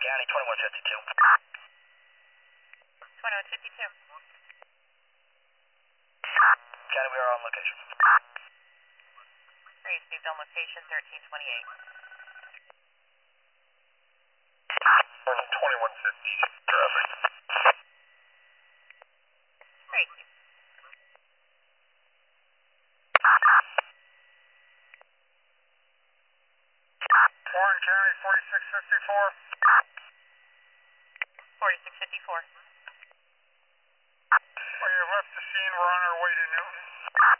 County, 2152. 2152. County, we are on location. Received on location 1328. 2150 traffic. Received. Warren County, 4654. 4654. We have left the scene. We're on our way to Newton.